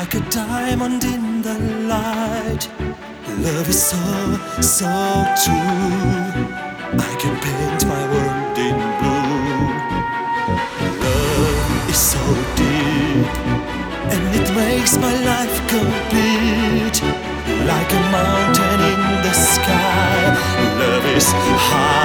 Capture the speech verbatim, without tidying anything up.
like a diamond in the light. Love is so, so true. I can paint my world in blue. Love is so deep, and it makes my life complete. Like a mountain in the sky, love is high.